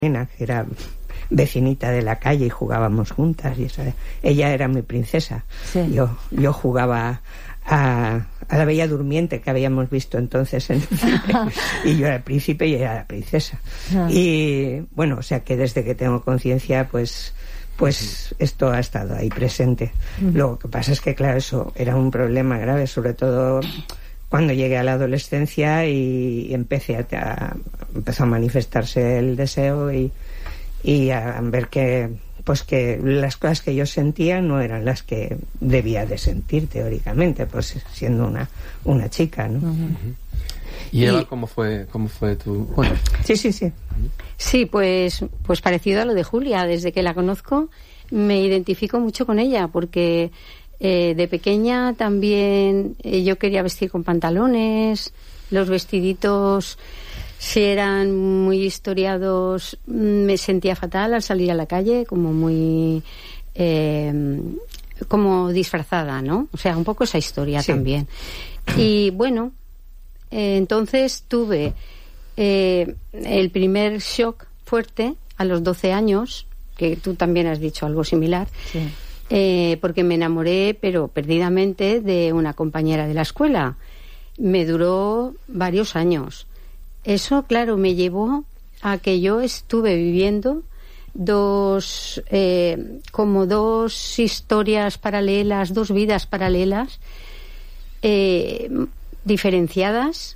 que era vecinita de la calle y jugábamos juntas, y ella era mi princesa. Sí. Yo jugaba a la Bella Durmiente que habíamos visto entonces en el cine, y yo era el príncipe y ella era la princesa. Y bueno, o sea que desde que tengo conciencia pues esto ha estado ahí presente. Lo que pasa es que claro, eso era un problema grave, sobre todo cuando llegué a la adolescencia y empezó a manifestarse el deseo y a ver que las cosas que yo sentía no eran las que debía de sentir teóricamente, pues siendo una chica, ¿no? ¿Y Eva, cómo fue tu...? Bueno. Sí. Sí, pues parecido a lo de Julia. Desde que la conozco me identifico mucho con ella, porque de pequeña también yo quería vestir con pantalones, los vestiditos, si eran muy historiados, me sentía fatal al salir a la calle, como muy... como disfrazada, ¿no? O sea, un poco esa historia también. Y bueno, entonces tuve el primer shock fuerte a los 12 años, que tú también has dicho algo similar, porque me enamoré, pero perdidamente, de una compañera de la escuela. Me duró varios años. Eso, claro, me llevó a que yo estuve viviendo dos historias paralelas, dos vidas paralelas, diferenciadas,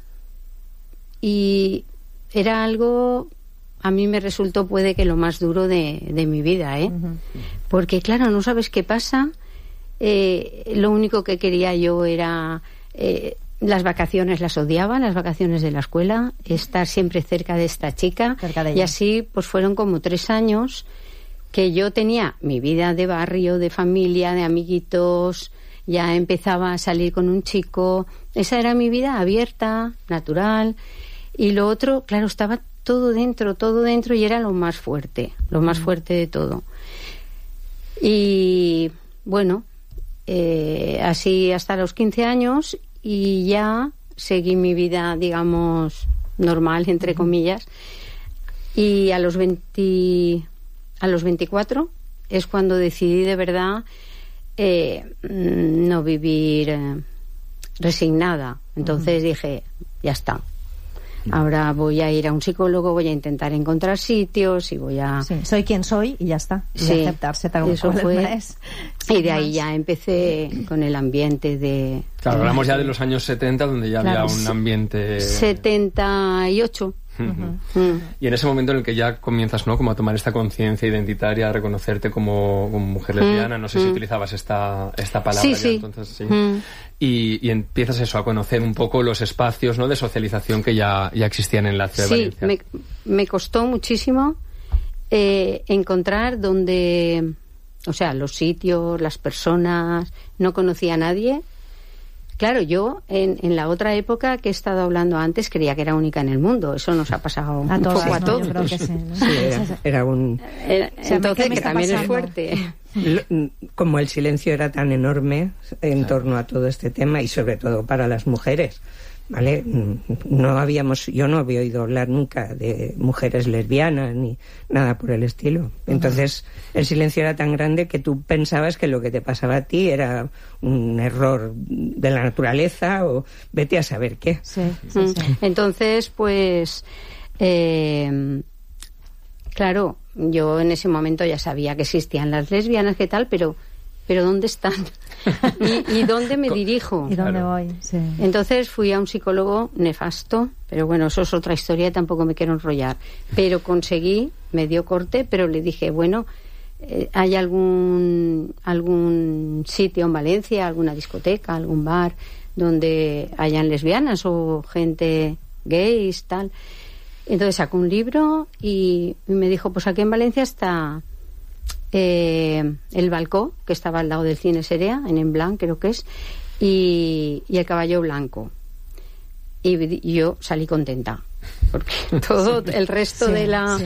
y era algo, a mí me resultó, puede que lo más duro de mi vida, porque claro, no sabes qué pasa. Lo único que quería yo era... las vacaciones las odiaba, las vacaciones de la escuela, estar siempre cerca de esta chica, y así pues fueron como 3 años que yo tenía mi vida de barrio, de familia, de amiguitos, ya empezaba a salir con un chico, esa era mi vida abierta, natural, y lo otro, claro, estaba todo dentro, y era lo más fuerte de todo. Y bueno, así hasta los 15 años, y ya seguí mi vida, digamos, normal, entre comillas, y a los 24 es cuando decidí de verdad no vivir resignada. Entonces dije, ya está, ahora voy a ir a un psicólogo, voy a intentar encontrar sitios y voy a... Sí, soy quien soy y ya está. Y aceptarse tal cual es. Y de ahí ya empecé con el ambiente de... Claro, hablamos ya de los años 70, donde ya había un ambiente... 78. Y en ese momento en el que ya comienzas, ¿no?, como a tomar esta conciencia identitaria, a reconocerte como mujer lesbiana, no sé si utilizabas esta palabra sí. Entonces y empiezas eso, a conocer un poco los espacios, ¿no?, de socialización que ya existían en la ciudad de Valencia. Me costó muchísimo encontrar donde, o sea, los sitios, las personas, no conocía a nadie. Claro, yo en la otra época que he estado hablando antes creía que era única en el mundo. Eso nos ha pasado un poco a todos. Yo creo que sí, ¿no? Sí, era un... entonces, que también es fuerte. Como el silencio era tan enorme en torno a todo este tema, y sobre todo para las mujeres, ¿vale? Yo no había oído hablar nunca de mujeres lesbianas ni nada por el estilo. Entonces el silencio era tan grande que tú pensabas que lo que te pasaba a ti era un error de la naturaleza, o vete a saber qué. Entonces pues claro, yo en ese momento ya sabía que existían las lesbianas, qué tal, pero ¿dónde están? ¿Y dónde me dirijo? ¿Y dónde voy? Sí. Entonces fui a un psicólogo nefasto, pero bueno, eso es otra historia, tampoco me quiero enrollar. Pero conseguí, me dio corte, pero le dije, bueno, ¿hay algún sitio en Valencia, alguna discoteca, algún bar donde hayan lesbianas o gente gays, tal? Entonces sacó un libro y me dijo, pues aquí en Valencia está... el Balcó, que estaba al lado del Cine Serea, en Emblanc creo que es, y el Caballo Blanco. Y yo salí contenta. porque todo el resto de la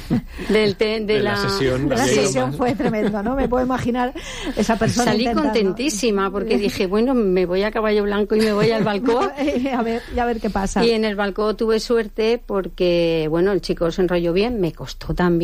sesión fue tremendo, ¿no? Me puedo imaginar esa persona salí contentísima porque dije, bueno, me voy a Caballo Blanco y me voy al balcón a ver qué pasa. Y en el balcón tuve suerte porque, bueno, el chico se enrolló bien, me costó también